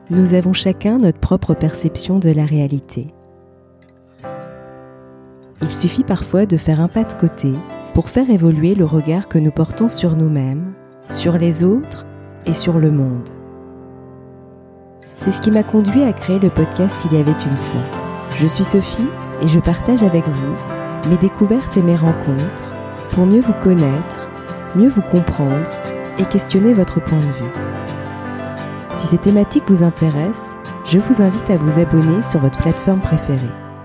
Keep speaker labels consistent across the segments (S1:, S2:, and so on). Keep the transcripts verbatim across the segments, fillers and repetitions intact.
S1: Nous avons chacun notre propre perception de la réalité. Il suffit parfois de faire un pas de côté pour faire évoluer le regard que nous portons sur nous-mêmes, sur les autres et sur le monde. C'est ce qui m'a conduit à créer le podcast Il y avait une fois. Je suis Sophie et je partage avec vous mes découvertes et mes rencontres pour mieux vous connaître, mieux vous comprendre et questionner votre point de vue. Si ces thématiques vous intéressent, je vous invite à vous abonner sur votre plateforme préférée.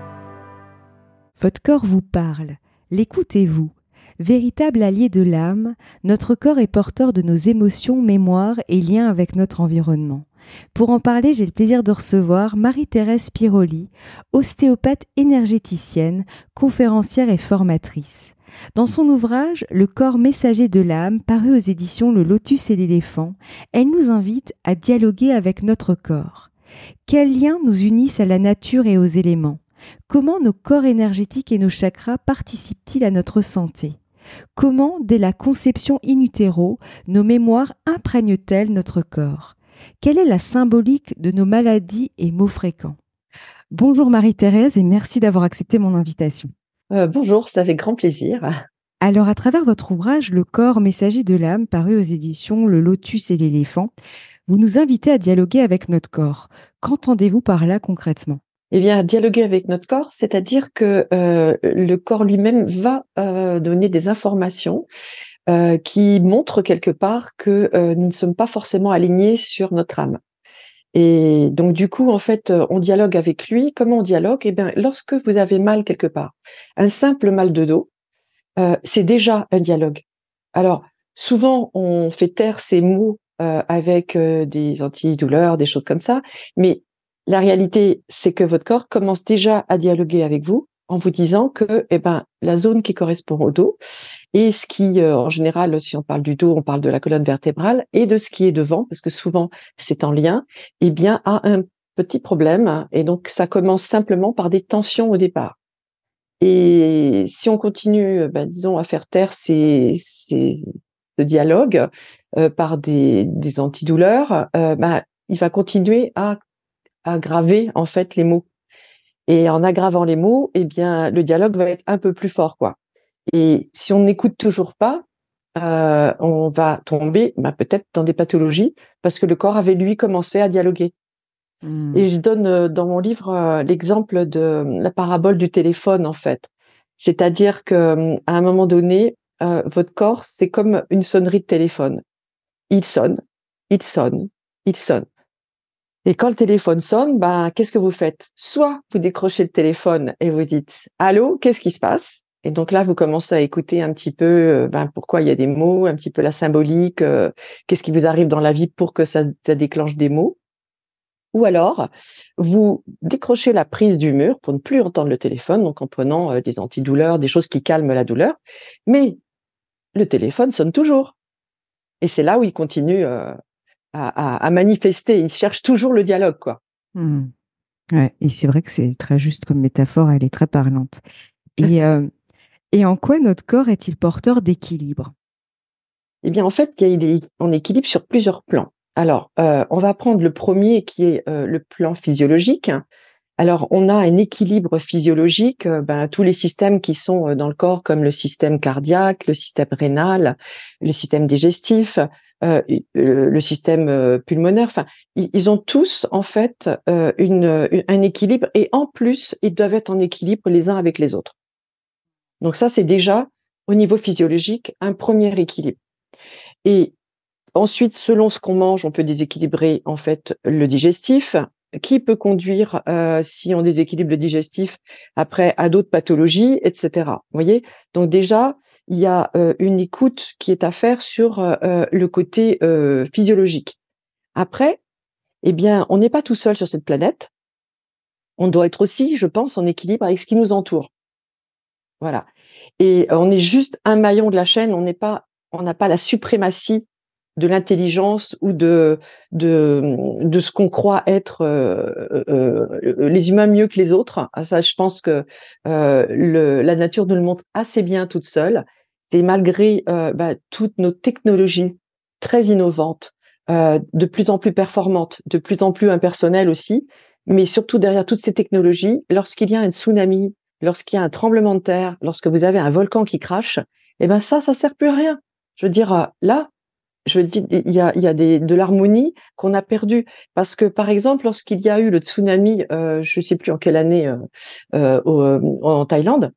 S1: Votre corps vous parle, l'écoutez-vous. Véritable allié de l'âme, notre corps est porteur de nos émotions, mémoires et liens avec notre environnement. Pour en parler, j'ai le plaisir de recevoir Marie-Thérèse Piroli, ostéopathe énergéticienne, conférencière et formatrice. Dans son ouvrage « Le corps messager de l'âme », paru aux éditions Le Lotus et l'éléphant, elle nous invite à dialoguer avec notre corps. Quels liens nous unissent à la nature et aux éléments ? Comment nos corps énergétiques et nos chakras participent-ils à notre santé ? Comment, dès la conception in utero, nos mémoires imprègnent-elles notre corps ? Quelle est la symbolique de nos maladies et maux fréquents ? Bonjour Marie-Thérèse et merci d'avoir accepté mon invitation.
S2: Euh, bonjour, c'est avec grand plaisir.
S1: Alors, à travers votre ouvrage « Le corps messager de l'âme », paru aux éditions Le Lotus et l'éléphant, vous nous invitez à dialoguer avec notre corps. Qu'entendez-vous par là concrètement ?
S2: Eh bien, dialoguer avec notre corps, c'est-à-dire que euh, le corps lui-même va euh, donner des informations euh, qui montrent quelque part que euh, nous ne sommes pas forcément alignés sur notre âme. Et donc, du coup, en fait, on dialogue avec lui. Comment on dialogue ? Eh bien, lorsque vous avez mal quelque part, un simple mal de dos, euh, c'est déjà un dialogue. Alors, souvent, on fait taire ces mots euh, avec euh, des antidouleurs, des choses comme ça, mais la réalité, c'est que votre corps commence déjà à dialoguer avec vous en vous disant que, eh ben, la zone qui correspond au dos et ce qui, euh, en général, si on parle du dos, on parle de la colonne vertébrale et de ce qui est devant, parce que souvent c'est en lien, eh bien, a un petit problème. Et donc, ça commence simplement par des tensions au départ. Et si on continue, ben, disons, à faire taire ces, ces, ce dialogue euh, par des, des antidouleurs, euh, ben, il va continuer à aggraver en fait les mots. Et en aggravant les mots, eh bien, le dialogue va être un peu plus fort, quoi. Et si on n'écoute toujours pas, euh, on va tomber ben, peut-être dans des pathologies parce que le corps avait lui commencé à dialoguer.
S1: Mmh.
S2: Et je donne euh, dans mon livre euh, l'exemple de la parabole du téléphone, en fait. C'est-à-dire que à un moment donné, euh, votre corps, c'est comme une sonnerie de téléphone. Il sonne, il sonne, il sonne. Et quand le téléphone sonne, ben, qu'est-ce que vous faites ? Soit vous décrochez le téléphone et vous dites « Allô, qu'est-ce qui se passe ?» Et donc là, vous commencez à écouter un petit peu euh, ben, pourquoi il y a des mots, un petit peu la symbolique, euh, qu'est-ce qui vous arrive dans la vie pour que ça, ça déclenche des mots. Ou alors, vous décrochez la prise du mur pour ne plus entendre le téléphone, donc en prenant euh, des antidouleurs, des choses qui calment la douleur. Mais le téléphone sonne toujours. Et c'est là où il continue euh, à, à, à manifester. Il cherche toujours le dialogue, quoi.
S1: Mmh. Ouais, et c'est vrai que c'est très juste comme métaphore, elle est très parlante. Et, euh, et en quoi notre corps est-il porteur d'équilibre ?
S2: Eh bien, en fait, il est en équilibre sur plusieurs plans. Alors, euh, on va prendre le premier qui est euh, le plan physiologique. Alors, on a un équilibre physiologique, euh, ben, tous les systèmes qui sont euh, dans le corps, comme le système cardiaque, le système rénal, le système digestif, euh, le, le système euh, pulmonaire. Enfin, ils, ils ont tous en fait euh, une, une, un équilibre et en plus, ils doivent être en équilibre les uns avec les autres. Donc ça, c'est déjà au niveau physiologique un premier équilibre. Et ensuite, selon ce qu'on mange, on peut déséquilibrer en fait le digestif, qui peut conduire, euh, si on déséquilibre le digestif, après à d'autres pathologies, et cetera. Vous voyez ? Donc déjà, il y a euh, une écoute qui est à faire sur euh, le côté euh, physiologique. Après, eh bien, on n'est pas tout seul sur cette planète. On doit être aussi, je pense, en équilibre avec ce qui nous entoure. Voilà. Et on est juste un maillon de la chaîne. On n'est pas, on n'a pas la suprématie de l'intelligence ou de de de ce qu'on croit être euh, euh, les humains mieux que les autres. Ah, ça, je pense que euh, le, la nature nous le montre assez bien toute seule. Et malgré euh, bah, toutes nos technologies très innovantes, euh, de plus en plus performante, de plus en plus impersonnelle aussi, mais surtout derrière toutes ces technologies, lorsqu'il y a un tsunami, lorsqu'il y a un tremblement de terre, lorsque vous avez un volcan qui crache, eh ben ça, ça sert plus à rien. Je veux dire, euh, là, je veux dire, il y a, il y a des, de l'harmonie qu'on a perdue. Parce que, par exemple, lorsqu'il y a eu le tsunami, euh, je ne sais plus en quelle année, euh, euh, au, euh, en Thaïlande,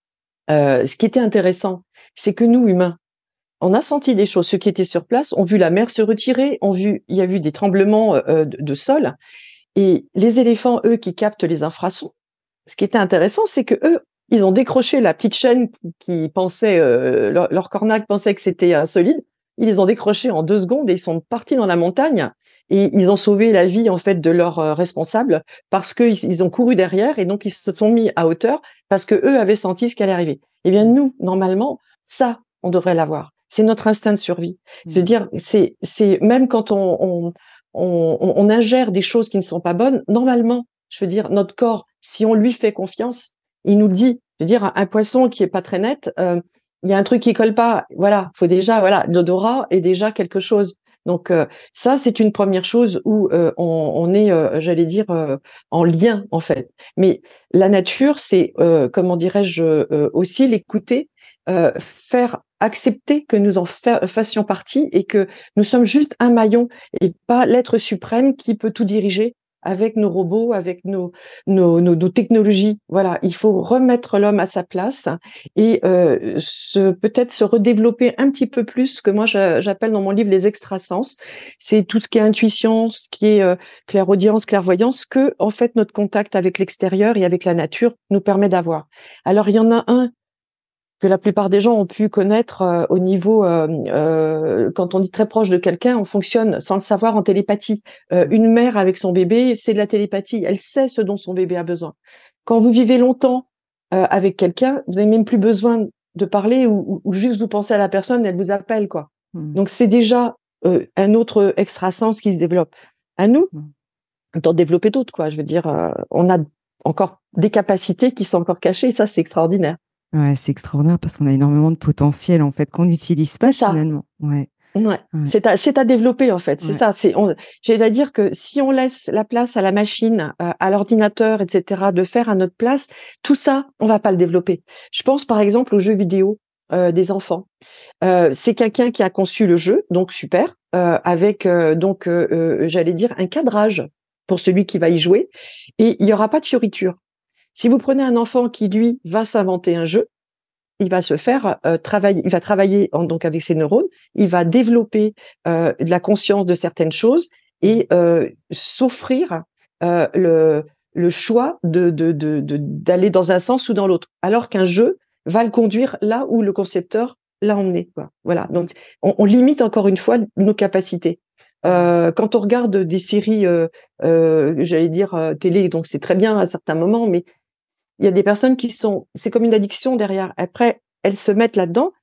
S2: euh, ce qui était intéressant, c'est que nous, humains, on a senti des choses. Ceux qui étaient sur place ont vu la mer se retirer, ont vu, il y a eu des tremblements euh, de, de sol. Et les éléphants, eux, qui captent les infrasons, ce qui était intéressant, c'est que eux, ils ont décroché la petite chaîne qui pensait, euh, leur, leur cornac pensait que c'était euh, solide. Ils les ont décrochés en deux secondes et ils sont partis dans la montagne et ils ont sauvé la vie en fait de leurs euh, responsables parce qu'ils ils ont couru derrière et donc ils se sont mis à hauteur parce que eux avaient senti ce qui allait arriver. Eh bien nous, normalement, ça, on devrait l'avoir. C'est notre instinct de survie. Je veux dire, c'est c'est même quand on, on on, on ingère des choses qui ne sont pas bonnes, normalement, je veux dire, notre corps, si on lui fait confiance, il nous le dit. Je veux dire, un, un poisson qui est pas très net, euh, il y a un truc qui colle pas. Voilà, faut déjà, voilà, l'odorat est déjà quelque chose. Donc euh, ça, c'est une première chose où euh, on, on est, euh, j'allais dire, euh, en lien en fait. Mais la nature, c'est, euh, comment dirais-je, euh, aussi l'écouter, euh, faire accepter que nous en fa- fassions partie et que nous sommes juste un maillon et pas l'être suprême qui peut tout diriger avec nos robots, avec nos, nos, nos, nos technologies. Voilà, il faut remettre l'homme à sa place et euh, se, peut-être se redévelopper un petit peu plus, ce que moi j'a- j'appelle dans mon livre les extrasens. C'est tout ce qui est intuition, ce qui est euh, clairaudience, clairvoyance, que en fait notre contact avec l'extérieur et avec la nature nous permet d'avoir. Alors il y en a un que la plupart des gens ont pu connaître euh, au niveau, euh, euh, quand on dit très proche de quelqu'un, on fonctionne sans le savoir en télépathie. Euh, une mère avec son bébé, c'est de la télépathie. Elle sait ce dont son bébé a besoin. Quand vous vivez longtemps euh, avec quelqu'un, vous n'avez même plus besoin de parler ou, ou juste vous pensez à la personne, elle vous appelle, quoi.
S1: Mm.
S2: Donc c'est déjà euh, un autre extrasens qui se développe. À nous d'en développer d'autres, quoi. Je veux dire, euh, on a encore des capacités qui sont encore cachées, et ça c'est extraordinaire.
S1: Ouais, c'est extraordinaire parce qu'on a énormément de potentiel en fait qu'on n'utilise
S2: C'est
S1: pas
S2: ça.
S1: finalement. Ouais,
S2: Ouais,
S1: ouais,
S2: c'est à, c'est à développer en fait, c'est
S1: ouais.
S2: ça. C'est, on, j'ai à dire que si on laisse la place à la machine, euh, à l'ordinateur, et cetera, de faire à notre place, tout ça, on va pas le développer. Je pense par exemple aux jeux vidéo euh, des enfants. Euh, c'est quelqu'un qui a conçu le jeu, donc super, euh, avec euh, donc, euh, euh, j'allais dire un cadrage pour celui qui va y jouer, et il y aura pas de fioriture. Si vous prenez un enfant qui lui va s'inventer un jeu, il va se faire euh, travailler, il va travailler en, donc avec ses neurones, il va développer euh, de la conscience de certaines choses et euh, s'offrir euh, le, le choix de, de, de, de, d'aller dans un sens ou dans l'autre, alors qu'un jeu va le conduire là où le concepteur l'a emmené. Quoi. Voilà. Donc, on, on limite encore une fois nos capacités. Euh, quand on regarde des séries, euh, euh, j'allais dire euh, télé, donc c'est très bien à certains moments, mais il y a des personnes qui sont, c'est comme une addiction derrière. Après, elles se mettent là-dedans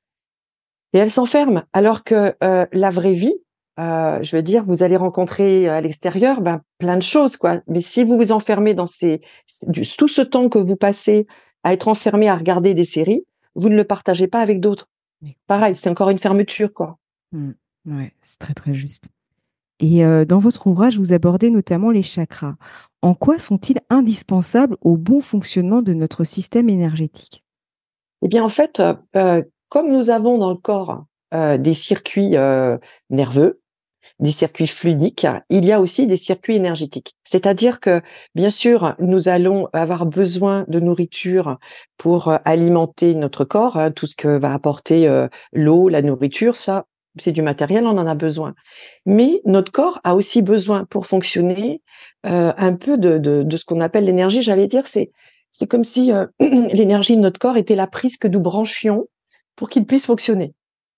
S2: et elles s'enferment. Alors que euh, la vraie vie, euh, je veux dire, vous allez rencontrer à l'extérieur ben, plein de choses, quoi. Mais si vous vous enfermez dans ces, tout ce temps que vous passez à être enfermé à regarder des séries, vous ne le partagez pas avec d'autres. Pareil, c'est encore une fermeture, quoi.
S1: Mm. Ouais, c'est très très juste. Et euh, dans votre ouvrage, vous abordez notamment les chakras. En quoi sont-ils indispensables au bon fonctionnement de notre système énergétique?
S2: Eh bien, en fait, euh, euh, comme nous avons dans le corps euh, des circuits euh, nerveux, des circuits fluidiques, il y a aussi des circuits énergétiques. C'est-à-dire que, bien sûr, nous allons avoir besoin de nourriture pour euh, alimenter notre corps, hein, tout ce que va apporter euh, l'eau, la nourriture, ça, c'est du matériel, on en a besoin. Mais notre corps a aussi besoin, pour fonctionner, euh, un peu de, de, de ce qu'on appelle l'énergie. J'allais dire, c'est c'est comme si euh, l'énergie de notre corps était la prise que nous branchions pour qu'il puisse fonctionner.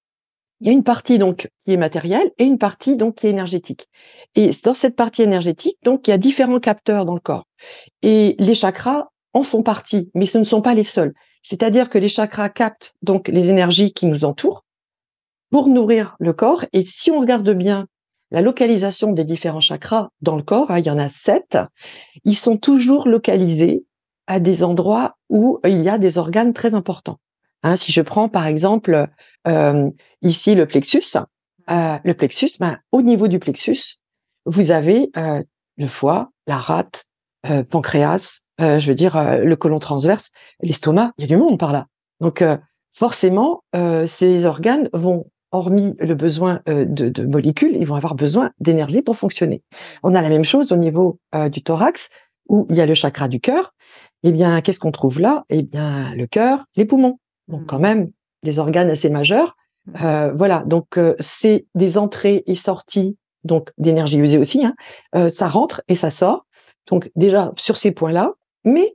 S2: Il y a une partie donc qui est matérielle et une partie donc qui est énergétique. Et dans cette partie énergétique, donc il y a différents capteurs dans le corps. Et les chakras en font partie, mais ce ne sont pas les seuls. C'est-à-dire que les chakras captent donc les énergies qui nous entourent pour nourrir le corps. Et si on regarde bien la localisation des différents chakras dans le corps, hein, il y en a sept, ils sont toujours localisés à des endroits où il y a des organes très importants. Hein, si je prends par exemple euh, ici le plexus, euh, le plexus, ben, au niveau du plexus, vous avez euh, le foie, la rate, euh, pancréas, euh, je veux dire euh, le côlon transverse, l'estomac, il y a du monde par là. Donc euh, forcément, euh, ces organes vont, hormis le besoin euh, de, de molécules, ils vont avoir besoin d'énergie pour fonctionner. On a la même chose au niveau euh, du thorax, où il y a le chakra du cœur. Eh bien, qu'est-ce qu'on trouve là? Eh bien, le cœur, les poumons. Donc quand même, des organes assez majeurs. Euh, voilà, donc euh, c'est des entrées et sorties, donc d'énergie usée aussi. Hein. Euh, ça rentre et ça sort. Donc déjà sur ces points-là, mais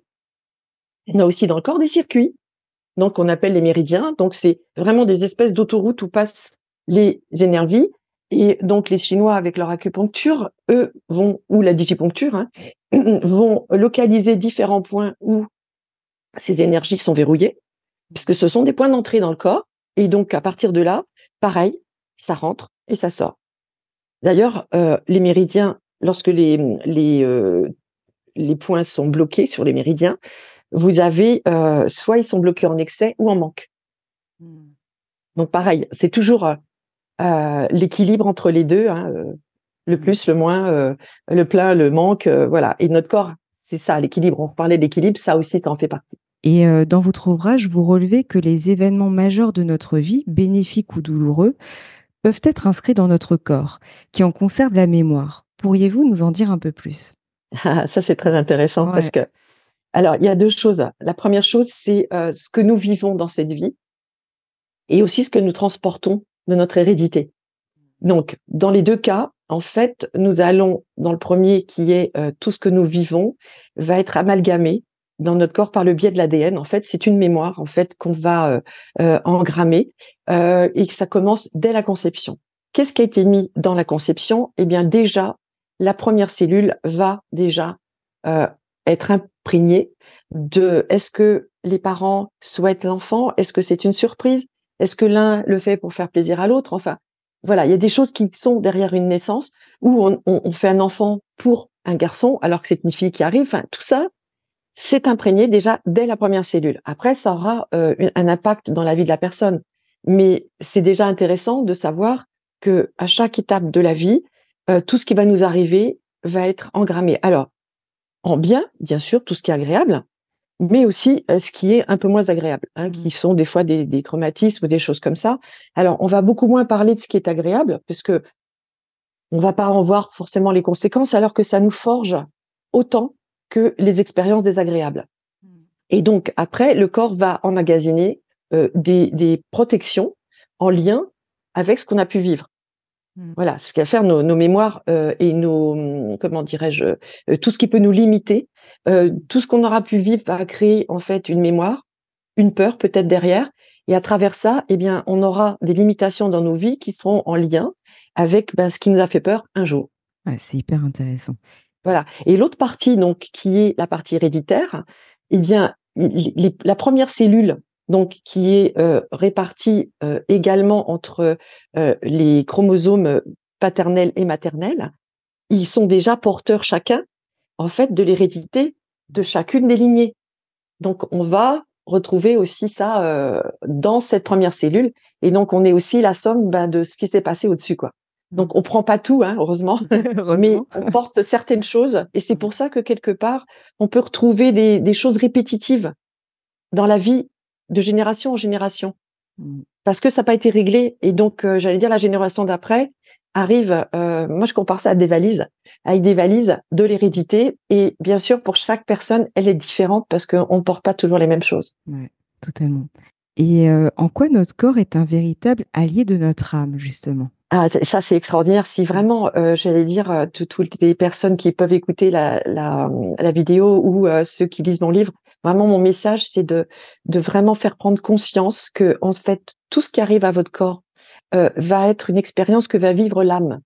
S2: on a aussi dans le corps des circuits, donc on appelle les méridiens. Donc c'est vraiment des espèces d'autoroutes où passent les énergies. Et donc les Chinois avec leur acupuncture, eux vont, ou la digipuncture, hein, vont localiser différents points où ces énergies sont verrouillées, puisque ce sont des points d'entrée dans le corps. Et donc à partir de là, pareil, ça rentre et ça sort. D'ailleurs, euh, les méridiens, lorsque les les euh, les points sont bloqués sur les méridiens, vous avez euh, soit ils sont bloqués en excès ou en manque. Mm. Donc pareil, c'est toujours euh, l'équilibre entre les deux, hein, euh, le plus, le moins, euh, le plein, le manque, euh, voilà. Et notre corps, c'est ça, l'équilibre. On parlait d'équilibre, ça aussi, t'en fait partie.
S1: Et euh, dans votre ouvrage, vous relevez que les événements majeurs de notre vie, bénéfiques ou douloureux, peuvent être inscrits dans notre corps, qui en conserve la mémoire. Pourriez-vous nous en dire un peu plus?
S2: Ah, ça, c'est très intéressant
S1: Ouais.
S2: parce que, alors, il y a deux choses. La première chose, c'est euh, ce que nous vivons dans cette vie et aussi ce que nous transportons de notre hérédité. Donc, dans les deux cas, en fait, nous allons, dans le premier, qui est euh, tout ce que nous vivons, va être amalgamé dans notre corps par le biais de l'A D N. En fait, c'est une mémoire, en fait, qu'on va euh, euh, engrammer euh, et que ça commence dès la conception. Qu'est-ce qui a été mis dans la conception? Eh bien, déjà, la première cellule va déjà euh, être imprégnée de est-ce que les parents souhaitent l'enfant? Est-ce que c'est une surprise? Est-ce que l'un le fait pour faire plaisir à l'autre? Enfin, voilà, il y a des choses qui sont derrière une naissance où on, on, on fait un enfant pour un garçon alors que c'est une fille qui arrive. Enfin, tout ça, c'est imprégné déjà dès la première cellule. Après, ça aura euh, un impact dans la vie de la personne. Mais c'est déjà intéressant de savoir que à chaque étape de la vie, euh, tout ce qui va nous arriver va être engrammé. Alors, en bien, bien sûr, tout ce qui est agréable, mais aussi euh, ce qui est un peu moins agréable, hein, mmh. qui sont des fois des, des traumatismes ou des choses comme ça. Alors, on va beaucoup moins parler de ce qui est agréable, parce que on va pas en voir forcément les conséquences, alors que ça nous forge autant que les expériences désagréables. Mmh. Et donc, après, le corps va emmagasiner euh, des, des protections en lien avec ce qu'on a pu vivre. Mmh. Voilà, ce qu'à faire nos, nos mémoires euh, et nos, comment dirais-je, euh, tout ce qui peut nous limiter, euh, tout ce qu'on aura pu vivre va créer en fait une mémoire, une peur peut-être derrière, et à travers ça, eh bien, on aura des limitations dans nos vies qui seront en lien avec ben, ce qui nous a fait peur un jour.
S1: Ouais, c'est hyper intéressant.
S2: Voilà. Et l'autre partie, donc, qui est la partie héréditaire, eh bien, les, la première cellule, donc, qui est euh, répartie euh, également entre euh, les chromosomes paternels et maternels, ils sont déjà porteurs chacun, en fait, de l'hérédité de chacune des lignées. Donc, on va retrouver aussi ça euh, dans cette première cellule, et donc on est aussi la somme ben, de ce qui s'est passé au-dessus, quoi. Donc, on prend pas tout, hein, heureusement, heureusement, mais on porte certaines choses, et c'est pour ça que quelque part, on peut retrouver des, des choses répétitives dans la vie de génération en génération, parce que ça n'a pas été réglé, et donc, euh, j'allais dire, la génération d'après arrive, euh, moi je compare ça à des valises, avec des valises de l'hérédité, et bien sûr, pour chaque personne, elle est différente, parce qu'on ne porte pas toujours les mêmes choses.
S1: Ouais, totalement. Et euh, en quoi notre corps est un véritable allié de notre âme, justement?
S2: Ah, ça, c'est extraordinaire. Si vraiment, euh, j'allais dire, euh, toutes les personnes qui peuvent écouter la, la, la vidéo ou euh, ceux qui lisent mon livre, vraiment, mon message, c'est de, de vraiment faire prendre conscience que, en fait, tout ce qui arrive à votre corps euh, va être une expérience que va vivre l'âme.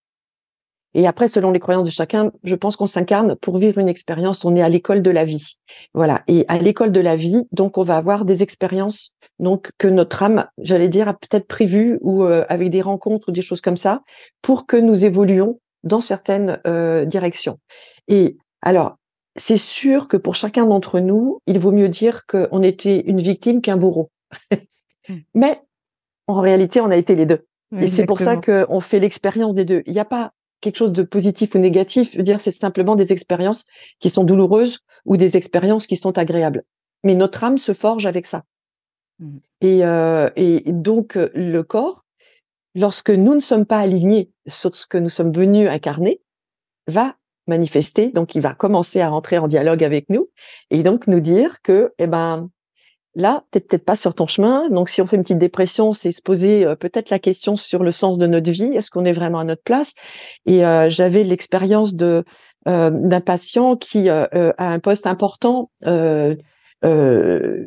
S2: Et après, selon les croyances de chacun, je pense qu'on s'incarne pour vivre une expérience. On est à l'école de la vie. Voilà. Et à l'école de la vie, donc, on va avoir des expériences, donc, que notre âme, j'allais dire, a peut-être prévues ou euh, avec des rencontres ou des choses comme ça, pour que nous évoluions dans certaines euh, directions. Et alors, c'est sûr que pour chacun d'entre nous, il vaut mieux dire qu'on était une victime qu'un bourreau. Mais, en réalité, on a été les deux. Et c'est pour ça
S1: Exactement.
S2: qu'on fait l'expérience des deux. Il n'y a pas quelque chose de positif ou négatif. Je veux dire, c'est simplement des expériences qui sont douloureuses ou des expériences qui sont agréables. Mais notre âme se forge avec ça.
S1: Mmh.
S2: Et, euh, et donc, euh, le corps, lorsque nous ne sommes pas alignés sur ce que nous sommes venus incarner, va manifester. Donc, il va commencer à rentrer en dialogue avec nous et donc nous dire que, eh ben, là, t'es peut-être pas sur ton chemin. Donc, si on fait une petite dépression, c'est se poser euh, peut-être la question sur le sens de notre vie. Est-ce qu'on est vraiment à notre place? Et euh, j'avais l'expérience de euh, d'un patient qui euh, euh, a un poste important euh, euh,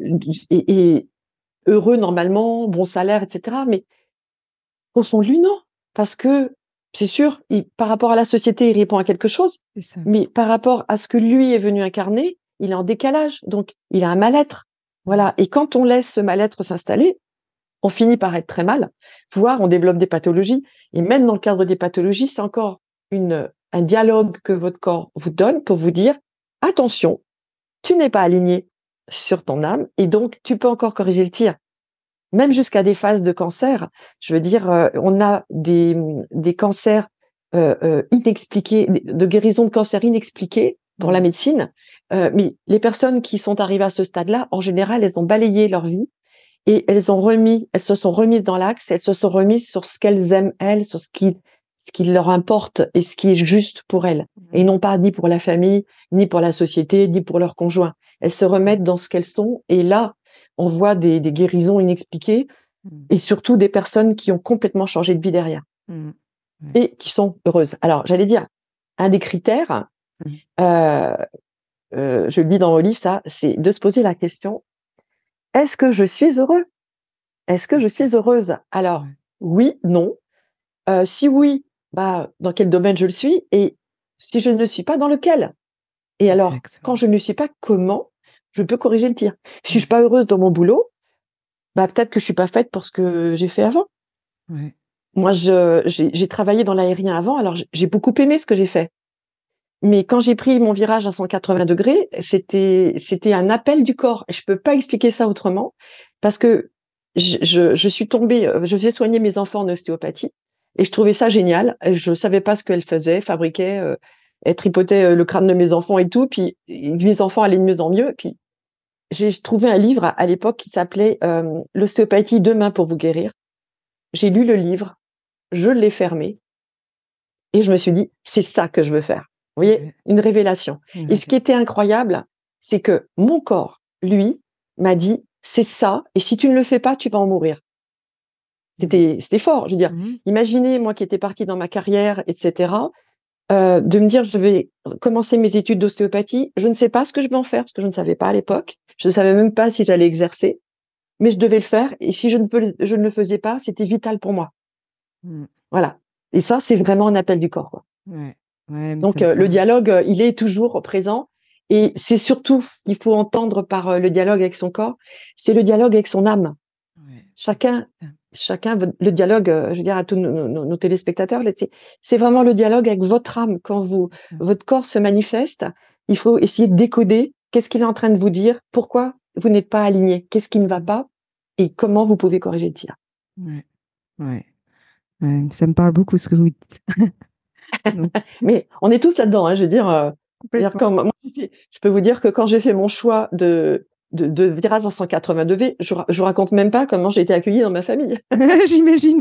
S2: et, et heureux normalement, bon salaire, et cetera. Mais au fond de lui, non, parce que c'est sûr, il, par rapport à la société, il répond à quelque chose,
S1: C'est ça.
S2: mais par rapport à ce que lui est venu incarner, il est en décalage. Donc, il a un mal-être. Voilà. Et quand on laisse ce mal-être s'installer, on finit par être très mal, voire on développe des pathologies. Et même dans le cadre des pathologies, c'est encore une, un dialogue que votre corps vous donne pour vous dire, attention, tu n'es pas aligné sur ton âme et donc tu peux encore corriger le tir. Même jusqu'à des phases de cancer, je veux dire, euh, on a des, des cancers euh, euh, inexpliqués, de guérison de cancer inexpliqués pour la
S1: Mmh.
S2: médecine, euh, mais les personnes qui sont arrivées à ce stade-là, en général, elles ont balayé leur vie et elles ont remis, elles se sont remises dans l'axe, elles se sont remises sur ce qu'elles aiment elles, sur ce qui, ce qui leur importe et ce qui est juste pour elles, et non pas ni pour la famille, ni pour la société, ni pour leur conjoint. Elles se remettent dans ce qu'elles sont, et là, on voit des, des guérisons inexpliquées,
S1: Mmh.
S2: et surtout des personnes qui ont complètement changé de vie derrière
S1: Mmh. Ouais.
S2: et qui sont heureuses. Alors, j'allais dire, un des critères,
S1: Mmh.
S2: euh, euh, je le dis dans mon livre, ça, c'est de se poser la question, est-ce que je suis heureux? Est-ce que je suis heureuse? Alors,
S1: Ouais.
S2: oui, non. Euh, si oui, bah, dans quel domaine je le suis? Et si je ne le suis pas, dans lequel? Et alors, quand
S1: Exactement.
S2: je ne le suis pas, comment je peux corriger le tir? Si je
S1: Mmh.
S2: suis pas heureuse dans mon boulot, bah, peut-être que je suis pas faite pour ce que j'ai fait avant.
S1: Ouais.
S2: Moi, je, j'ai, j'ai travaillé dans l'aérien avant, alors j'ai j'ai beaucoup aimé ce que j'ai fait. Mais quand j'ai pris mon virage à cent quatre-vingts degrés, c'était, c'était un appel du corps. Je peux pas expliquer ça autrement parce que je, je, je suis tombée, euh, je faisais soigner mes enfants en ostéopathie et je trouvais ça génial. Je savais pas ce qu'elle faisait, fabriquait, euh, elle tripotait euh, le crâne de mes enfants et tout. Puis et mes enfants allaient de mieux en mieux. Puis j'ai trouvé un livre à, à l'époque qui s'appelait euh, L'ostéopathie, deux mains pour vous guérir. J'ai lu le livre, je l'ai fermé et je me suis dit, c'est ça que je veux faire. Vous voyez,
S1: Ouais.
S2: une révélation.
S1: Une
S2: Et ce qui
S1: révélation.
S2: était incroyable, c'est que mon corps, lui, m'a dit, c'est ça, et si tu ne le fais pas, tu vas en mourir.
S1: Mmh.
S2: C'était, c'était fort. Je veux dire,
S1: Mmh.
S2: imaginez, moi qui étais partie dans ma carrière, et cetera, euh, de me dire, je vais commencer mes études d'ostéopathie. Je ne sais pas ce que je vais en faire, parce que je ne savais pas à l'époque. Je ne savais même pas si j'allais exercer, mais je devais le faire. Et si je ne, veux- je ne le faisais pas, c'était vital pour moi.
S1: Mmh.
S2: Voilà. Et ça, c'est vraiment un appel du corps, quoi.
S1: Ouais. Ouais, mais ça
S2: Donc,
S1: me
S2: euh, le
S1: parle.
S2: dialogue, euh, il est toujours présent. Et c'est surtout qu'il faut entendre par euh, le dialogue avec son corps, c'est le dialogue avec son âme.
S1: Ouais.
S2: Chacun, chacun, veut- le dialogue, euh, je veux dire à tous nos, nos- nos téléspectateurs, là, c'est c'est vraiment le dialogue avec votre âme. Quand vous,
S1: Mmh.
S2: votre corps se manifeste, il faut essayer de décoder qu'est-ce qu'il est en train de vous dire, pourquoi vous n'êtes pas aligné, qu'est-ce qui ne va
S1: Mmh.
S2: pas et comment vous pouvez corriger le tir.
S1: Ouais. Ouais. Ouais. Ça me parle beaucoup ce que vous dites. Donc,
S2: Mais on est tous là-dedans, hein, je veux dire, euh, je veux dire,
S1: complètement.
S2: quand, moi, j'ai fait- je peux vous dire que quand j'ai fait mon choix de, de, de virage en cent quatre-vingts degrés, je, ra- je vous raconte même pas comment j'ai été accueillie dans ma famille.
S1: J'imagine.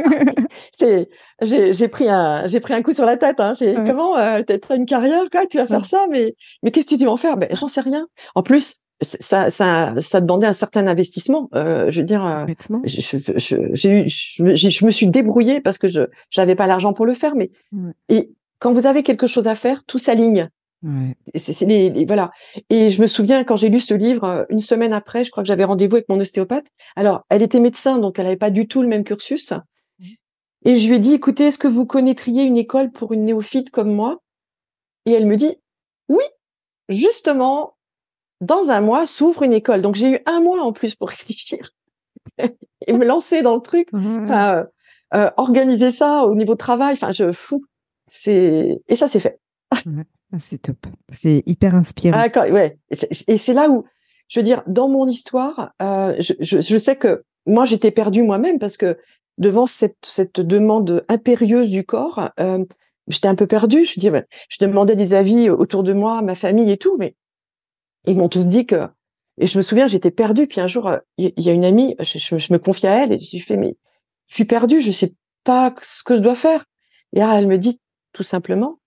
S2: C'est, j'ai, j'ai pris un, j'ai pris un coup sur la tête, hein. C'est
S1: Ouais.
S2: comment, euh, t'as une carrière, quoi, tu vas faire
S1: Ouais.
S2: ça, mais, mais qu'est-ce que tu vas en faire? Ben, j'en sais rien. En plus, c- ça, ça, ça demandait un certain investissement. Euh, je veux dire, euh,
S1: Complètement.
S2: je, je, je- j'ai eu, je, me j'ai- je me suis débrouillée parce que je, j'avais pas l'argent pour le faire, mais,
S1: Ouais.
S2: et quand vous avez quelque chose à faire, tout s'aligne.
S1: Ouais.
S2: Et c'est, c'est les, les- voilà. Et je me souviens quand j'ai lu ce livre, euh, une semaine après, je crois que j'avais rendez-vous avec mon ostéopathe. Alors, elle était médecin, donc elle n'avait pas du tout le même cursus. Et je lui ai dit, écoutez, est-ce que vous connaîtriez une école pour une néophyte comme moi? Et elle me dit, oui, justement, dans un mois s'ouvre une école. Donc j'ai eu un mois en plus pour réfléchir et me lancer dans le truc.
S1: Ouais.
S2: Enfin, euh, euh, organiser ça au niveau travail. Enfin, je fou. C'est et ça c'est fait.
S1: Ouais. Ah, c'est top. C'est hyper inspirant.
S2: Ah, quand- ouais. Et c'est et c'est là où, je veux dire, dans mon histoire, euh, je, je, je sais que moi j'étais perdue moi-même parce que devant cette, cette demande impérieuse du corps, euh, j'étais un peu perdue. Je, dis, ben, je demandais des avis autour de moi, ma famille et tout, mais ils m'ont tous dit que... Et je me souviens, j'étais perdue. Puis un jour, il y a une amie, je, je, je me confie à elle et je lui fais, mais je suis perdue, je sais pas ce que je dois faire. Et là, elle me dit tout simplement,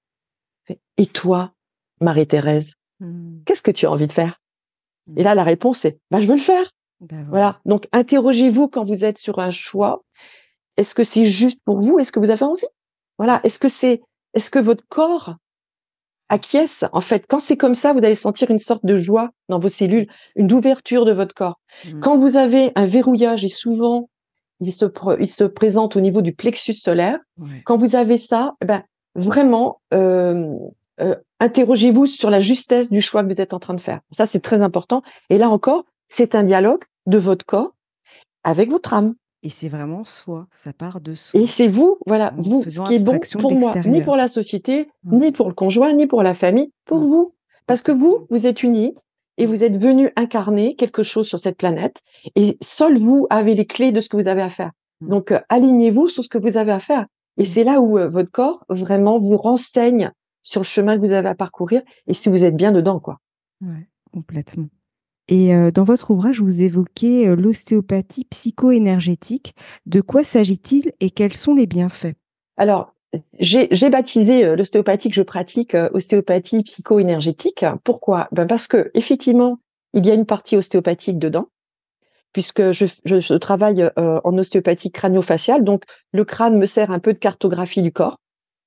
S2: et toi, Marie-Thérèse, mmh. qu'est-ce que tu as envie de faire? Mmh. Et là, la réponse est, bah, je veux le faire. Ben voilà. voilà. Donc, interrogez-vous quand vous êtes sur un choix. Est-ce que c'est juste pour vous? Est-ce que vous avez envie? Voilà. Est-ce que c'est, est-ce que votre corps acquiesce? En fait, quand c'est comme ça, vous allez sentir une sorte de joie dans vos cellules, une ouverture de votre corps. Mmh. Quand vous avez un verrouillage, et souvent, il se, il se présente au niveau du plexus solaire. Ouais. Quand vous avez ça, ben, vraiment, euh, euh, interrogez-vous sur la justesse du choix que vous êtes en train de faire. Ça, c'est très important. Et là encore, c'est un dialogue de votre corps avec votre âme.
S1: Et c'est vraiment soi, ça part de soi.
S2: Et c'est vous, voilà, en vous, ce qui est bon pour moi, ni pour la société, mmh. ni pour le conjoint, ni pour la famille, pour mmh. vous. Parce que vous, vous êtes unis et vous êtes venus incarner quelque chose sur cette planète et seul vous avez les clés de ce que vous avez à faire. Mmh. Donc, euh, alignez-vous sur ce que vous avez à faire. Et mmh. c'est là où euh, votre corps vraiment vous renseigne sur le chemin que vous avez à parcourir et si vous êtes bien dedans, quoi.
S1: Ouais, complètement. Et euh, dans votre ouvrage, vous évoquez euh, l'ostéopathie psycho-énergétique. De quoi s'agit-il et quels sont les bienfaits?
S2: Alors, j'ai, j'ai baptisé euh, l'ostéopathie que je pratique euh, ostéopathie psycho-énergétique. Pourquoi? Ben parce que effectivement, il y a une partie ostéopathique dedans, puisque je, je, je travaille euh, en ostéopathie crânio-faciale. Donc, le crâne me sert un peu de cartographie du corps.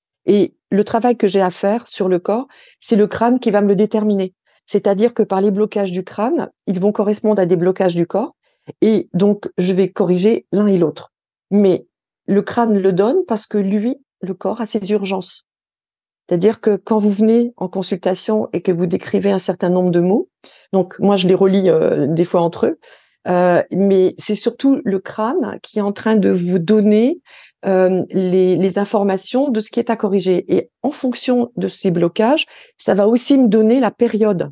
S2: Et le travail que j'ai à faire sur le corps, c'est le crâne qui va me le déterminer. C'est-à-dire que par les blocages du crâne, ils vont correspondre à des blocages du corps. Et donc, je vais corriger l'un et l'autre. Mais le crâne le donne parce que lui, le corps, a ses urgences. C'est-à-dire que quand vous venez en consultation et que vous décrivez un certain nombre de mots, donc moi, je les relis euh, des fois entre eux, euh, mais c'est surtout le crâne qui est en train de vous donner euh, les, les informations de ce qui est à corriger. Et en fonction de ces blocages, ça va aussi me donner la période.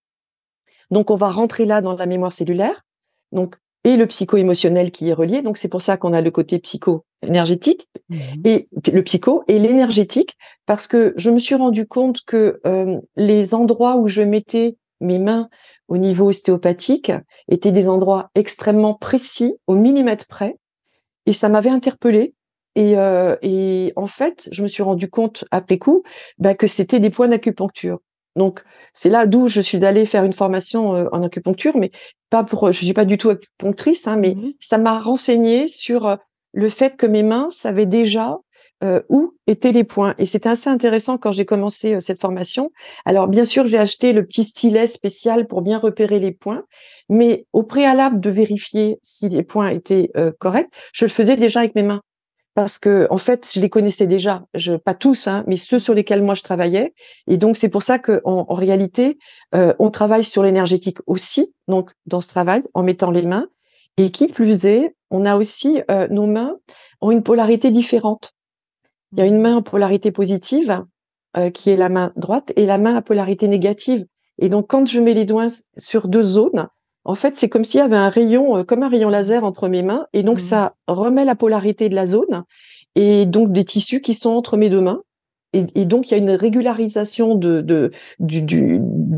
S2: Donc, on va rentrer là dans la mémoire cellulaire, donc et le psycho-émotionnel qui est relié. Donc, c'est pour ça qu'on a le côté psycho-énergétique mmh. et le psycho et l'énergétique, parce que je me suis rendu compte que euh, les endroits où je mettais mes mains au niveau ostéopathique étaient des endroits extrêmement précis, au millimètre près, et ça m'avait interpellée. Et, euh, et en fait, je me suis rendu compte après coup bah, que c'était des points d'acupuncture. Donc, c'est là d'où je suis allée faire une formation euh, en acupuncture, mais pas pour, je suis pas du tout acupunctrice, hein, mais mmh. ça m'a renseignée sur euh, le fait que mes mains savaient déjà euh, où étaient les points. Et c'était assez intéressant quand j'ai commencé euh, cette formation. Alors, bien sûr, j'ai acheté le petit stylet spécial pour bien repérer les points, mais au préalable de vérifier si les points étaient euh, corrects, je le faisais déjà avec mes mains. Parce que, en fait, je les connaissais déjà, je, pas tous, hein, mais ceux sur lesquels moi je travaillais. Et donc, c'est pour ça qu'en en réalité, euh, on travaille sur l'énergétique aussi, donc dans ce travail, en mettant les mains. Et qui plus est, on a aussi, euh, nos mains ont une polarité différente. Il y a une main en polarité positive, euh, qui est la main droite, et la main à polarité négative. Et donc, quand je mets les doigts sur deux zones, en fait, c'est comme s'il y avait un rayon, euh, comme un rayon laser entre mes mains, et donc mmh. ça remet la polarité de la zone, et donc des tissus qui sont entre mes deux mains, et, et donc il y a une régularisation de, de du, du,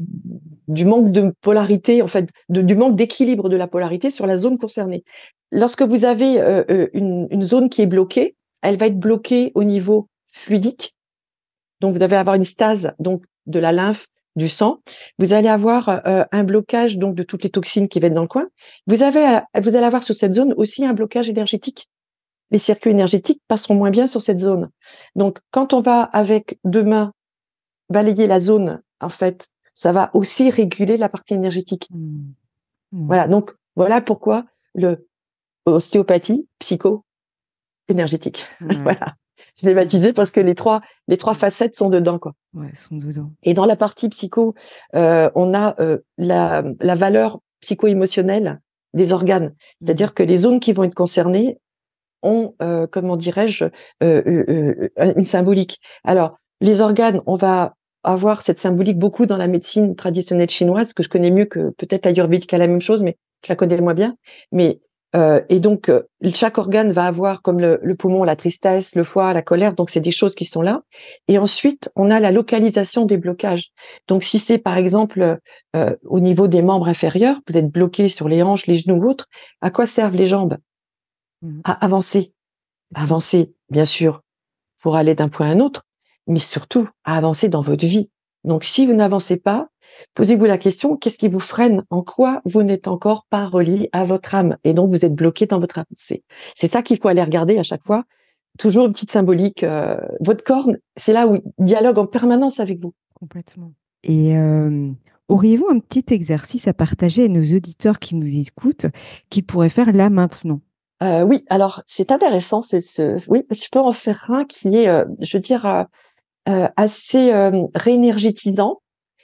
S2: du manque de polarité, en fait, de, du manque d'équilibre de la polarité sur la zone concernée. Lorsque vous avez euh, une, une zone qui est bloquée, elle va être bloquée au niveau fluidique, donc vous devez avoir une stase donc de la lymphe, du sang, vous allez avoir euh, un blocage donc de toutes les toxines qui viennent dans le coin. Vous avez, vous allez avoir sur cette zone aussi un blocage énergétique. Les circuits énergétiques passeront moins bien sur cette zone. Donc, quand on va avec deux mains balayer la zone, en fait, ça va aussi réguler la partie énergétique. Mmh. Mmh. Voilà. Donc, voilà pourquoi le ostéopathie psycho-énergétique. Mmh. Voilà. Je l'ai baptisé parce que les trois, les trois facettes sont dedans, quoi.
S1: Ouais, sont dedans.
S2: Et dans la partie psycho, euh, on a euh, la, la valeur psycho-émotionnelle des organes. C'est-à-dire que les zones qui vont être concernées ont, euh, comment dirais-je, euh, euh, euh, une symbolique. Alors, les organes, on va avoir cette symbolique beaucoup dans la médecine traditionnelle chinoise, que je connais mieux que peut-être l'ayurvédique a la même chose, mais je la connais moins bien. Mais Euh, et donc, euh, chaque organe va avoir, comme le, le poumon, la tristesse, le foie, la colère. Donc, c'est des choses qui sont là. Et ensuite, on a la localisation des blocages. Donc, si c'est par exemple euh, au niveau des membres inférieurs, vous êtes bloqué sur les hanches, les genoux ou autres, à quoi servent les jambes?
S1: Mmh.
S2: À avancer.
S1: C'est ça.
S2: Avancer, bien sûr, pour aller d'un point à un autre, mais surtout à avancer dans votre vie. Donc, si vous n'avancez pas, posez-vous la question, qu'est-ce qui vous freine? En quoi vous n'êtes encore pas relié à votre âme? Et donc, vous êtes bloqué dans votre âme. C'est, c'est ça qu'il faut aller regarder à chaque fois. Toujours une petite symbolique. Euh, votre corps, c'est là où il dialogue en permanence avec vous.
S1: Complètement. Et hem, auriez-vous un petit exercice à partager à nos auditeurs qui nous écoutent, qu'ils pourraient faire là maintenant?
S2: Euh, oui, alors c'est intéressant. C'est, ce- oui, je peux en faire un qui est, euh, je veux dire, euh, euh, assez euh, réénergétisant.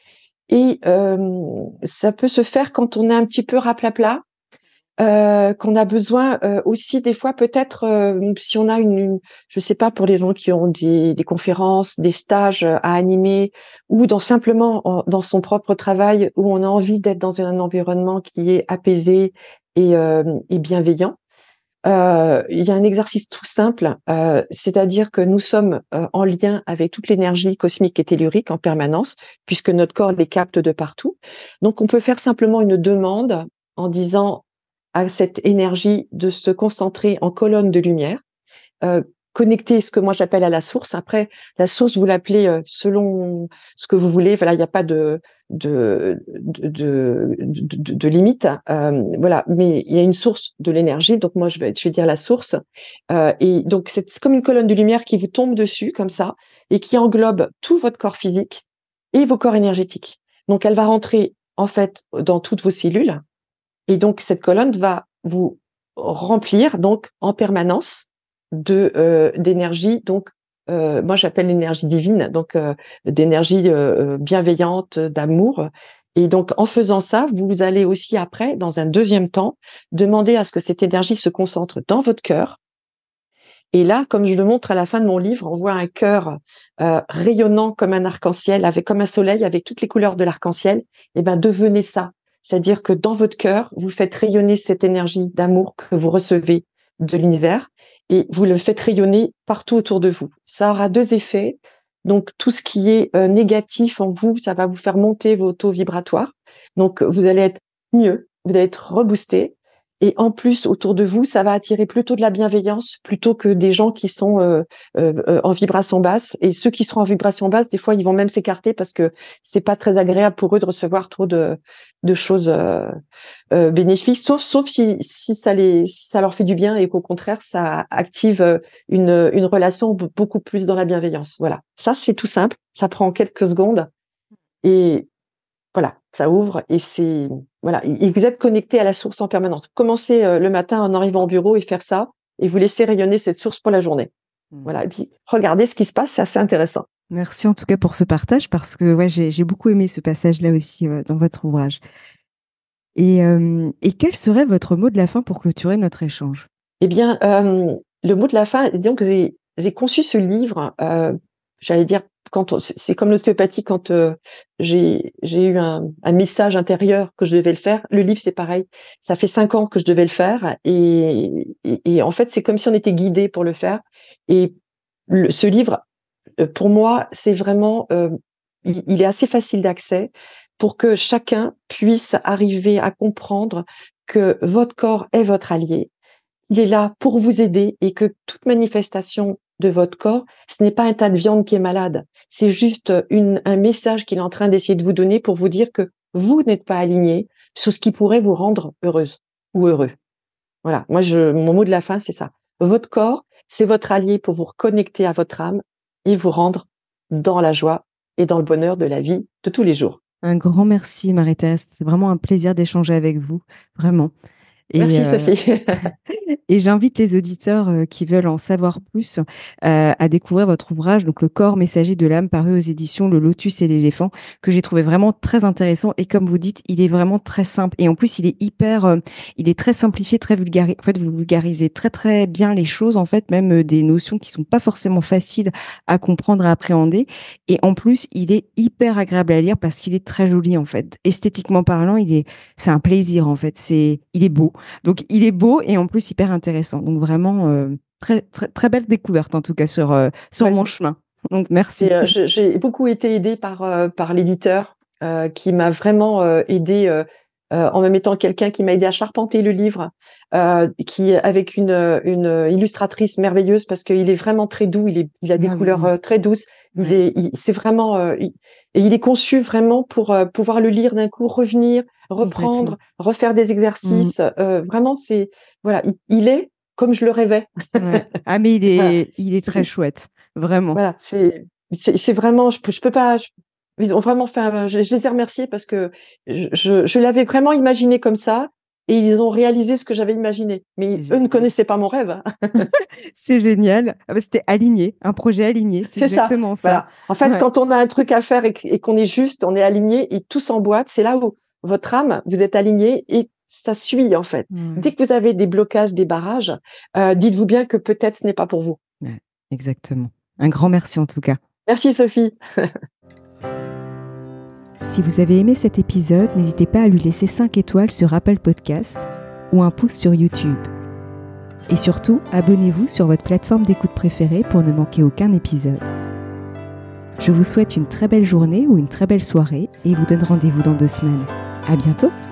S2: Et euh, ça peut se faire quand on est un petit peu raplapla, euh, qu'on a besoin euh, aussi des fois peut-être euh, si on a une, une- je sais pas pour les gens qui ont des, des conférences, des stages à animer ou dans simplement en- dans son propre travail où on a envie d'être dans un environnement qui est apaisé et, euh, et bienveillant. Euh, il y a un exercice tout simple, euh, c'est-à-dire que nous sommes euh, en lien avec toute l'énergie cosmique et tellurique en permanence, puisque notre corps les capte de partout. Donc, on peut faire simplement une demande en disant à cette énergie de se concentrer en colonne de lumière, euh, connecter ce que moi j'appelle à la source. Après, la source, vous l'appelez euh, selon ce que vous voulez. Voilà, il n'y a pas de de de, de, de, de limite. Euh, voilà, mais il y a une source de l'énergie. Donc moi, je vais je vais dire la source. Euh, et donc c'est comme une colonne de lumière qui vous tombe dessus comme ça et qui englobe tout votre corps physique et vos corps énergétiques. Donc elle va rentrer en fait dans toutes vos cellules. Et donc, cette colonne va vous remplir donc en permanence de euh, d'énergie. Donc, euh, moi, j'appelle l'énergie divine, donc euh, d'énergie euh, bienveillante, d'amour. Et donc, en faisant ça, vous allez aussi après, dans un deuxième temps, demander à ce que cette énergie se concentre dans votre cœur. Et là, comme je le montre à la fin de mon livre, on voit un cœur euh, rayonnant comme un arc-en-ciel, avec comme un soleil, avec toutes les couleurs de l'arc-en-ciel. Et ben, devenez ça. C'est-à-dire que dans votre cœur, vous faites rayonner cette énergie d'amour que vous recevez de l'univers et vous le faites rayonner partout autour de vous. Ça aura deux effets. Donc, tout ce qui est euh, négatif en vous, ça va vous faire monter vos taux vibratoires. Donc, vous allez être mieux, vous allez être reboosté. Et en plus, autour de vous, ça va attirer plutôt de la bienveillance plutôt que des gens qui sont euh, euh, euh, en vibration basse. Et ceux qui seront en vibration basse, des fois, ils vont même s'écarter parce que c'est pas très agréable pour eux de recevoir trop de, de choses euh, euh, bénéfiques, sauf, sauf si, si ça les, si ça leur fait du bien et qu'au contraire, ça active euh, une, une relation beaucoup plus dans la bienveillance. Voilà. Ça, c'est tout simple. Ça prend quelques secondes. Et voilà, ça ouvre et c'est voilà, et vous êtes connecté à la source en permanence. Commencez euh, le matin en arrivant au bureau et faire ça et vous laissez rayonner cette source pour la journée.
S1: Mmh.
S2: Voilà, et puis regardez ce qui se passe, c'est assez intéressant.
S1: Merci en tout cas pour ce partage parce que ouais, j'ai j'ai beaucoup aimé ce passage-là aussi, heu, dans votre ouvrage. Et hem et quel serait votre mot de la fin pour clôturer notre échange?
S2: Eh bien, euh, le mot de la fin, donc j'ai j'ai conçu ce livre, euh, j'allais dire, quand on- c'est c'est comme l'ostéopathie, quand euh, j'ai j'ai eu un, un message intérieur que je devais le faire. Le livre, c'est pareil. Ça fait cinq ans que je devais le faire, et, et, et en fait, c'est comme si on était guidé pour le faire. Et le- ce livre, euh, pour moi, c'est vraiment, euh, il, il est assez facile d'accès pour que chacun puisse arriver à comprendre que votre corps est votre allié, il est là pour vous aider et que toute manifestation de votre corps, ce n'est pas un tas de viande qui est malade. C'est juste une, un message qu'il est en train d'essayer de vous donner pour vous dire que vous n'êtes pas aligné sur ce qui pourrait vous rendre heureuse ou heureux. Voilà. Moi, je, mon mot de la fin, c'est ça. Votre corps, c'est votre allié pour vous reconnecter à votre âme et vous rendre dans la joie et dans le bonheur de la vie de tous les jours.
S1: Un grand merci Marie-Thérèse, c'est vraiment un plaisir d'échanger avec vous, vraiment. Et
S2: Merci,
S1: heu
S2: Sophie.
S1: Et j'invite les auditeurs euh, qui veulent en savoir plus euh, à découvrir votre ouvrage, donc Le corps messager de l'âme, paru aux éditions Le Lotus et l'éléphant, que j'ai trouvé vraiment très intéressant. Et comme vous dites, il est vraiment très simple. Et en plus, il est hyper, euh, il est très simplifié, très vulgarisé. En fait, vous vulgarisez très très bien les choses, en fait, même euh, des notions qui sont pas forcément faciles à comprendre, à appréhender. Et en plus, il est hyper agréable à lire parce qu'il est très joli, en fait. Esthétiquement parlant, il est, c'est un plaisir, en fait. C'est, il est beau. Donc, il est beau et en plus hyper intéressant. Donc, vraiment, euh, très, très, très belle découverte, en tout cas, sur, euh, sur
S2: Ouais.
S1: mon chemin. Donc, merci.
S2: Et, euh, je- j'ai beaucoup été aidée par, euh, par l'éditeur euh, qui m'a vraiment euh, aidée euh, euh, en me mettant quelqu'un qui m'a aidé à charpenter le livre, euh, qui avec une, une illustratrice merveilleuse parce qu'il est vraiment très doux, il, est, il a des
S1: Ah
S2: couleurs
S1: oui.
S2: euh, très douces. Il
S1: Ouais.
S2: est, il- c'est vraiment, euh, il- et il est conçu vraiment pour euh, pouvoir le lire d'un coup, revenir,
S1: Complètement.
S2: reprendre, refaire des
S1: Mm.
S2: exercices. Euh, vraiment, c'est voilà, il, il est comme je le rêvais.
S1: Ouais. Ah, mais il
S2: Voilà.
S1: est, il est très chouette. Vraiment.
S2: Voilà, c'est c'est c'est vraiment, je peux je peux pas. je- ils ont vraiment fait. Un- je, je les ai remerciés parce que je je, je l'avais vraiment imaginé comme ça et ils ont réalisé ce que j'avais imaginé. Mais
S1: C'est
S2: eux ne
S1: génial.
S2: connaissaient pas mon rêve.
S1: C'est génial. Ah bah, c'était aligné, un projet aligné. C'est
S2: C'est ça.
S1: exactement ça.
S2: Voilà. En fait,
S1: Ouais.
S2: quand on a un truc à faire et qu- et qu'on est juste, on est aligné et tout s'emboîte, c'est là où votre âme, vous êtes aligné et ça suit en fait.
S1: Ouais.
S2: Dès que vous avez des blocages, des barrages, euh, dites-vous bien que peut-être ce n'est pas pour vous.
S1: Ouais. Exactement. Un grand merci en tout cas.
S2: Merci Sophie.
S1: Si vous avez aimé cet épisode, n'hésitez pas à lui laisser cinq étoiles sur Apple Podcast ou un pouce sur YouTube. Et surtout, abonnez-vous sur votre plateforme d'écoute préférée pour ne manquer aucun épisode. Je vous souhaite une très belle journée ou une très belle soirée et vous donne rendez-vous dans deux semaines. À bientôt!